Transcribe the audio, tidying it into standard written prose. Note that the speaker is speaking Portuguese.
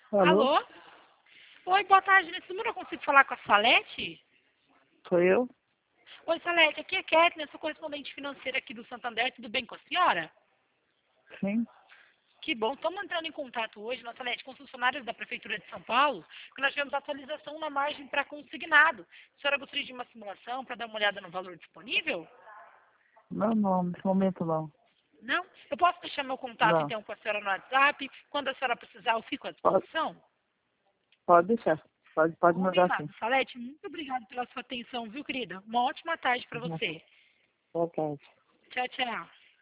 Alô? Alô? Oi, boa tarde. Nesse número eu consigo falar com a Salete? Sou eu? Oi, Salete. Aqui é Kathleen, eu sou correspondente financeira aqui do Santander. Tudo bem com a senhora? Sim. Que bom. Estamos entrando em contato hoje, na Salete, com os funcionários da Prefeitura de São Paulo, que nós tivemos atualização na margem para consignado. A senhora gostaria de uma simulação para dar uma olhada no valor disponível? Não, nesse momento não. Não? Eu posso deixar meu contato, Não. então, com a senhora no WhatsApp? Quando a senhora precisar, eu fico à Pode, disposição? pode deixar. Pode mandar sim. Combinado. Salete, muito obrigada pela sua atenção, viu, querida? Uma ótima tarde para você. Ok. Tchau, tchau.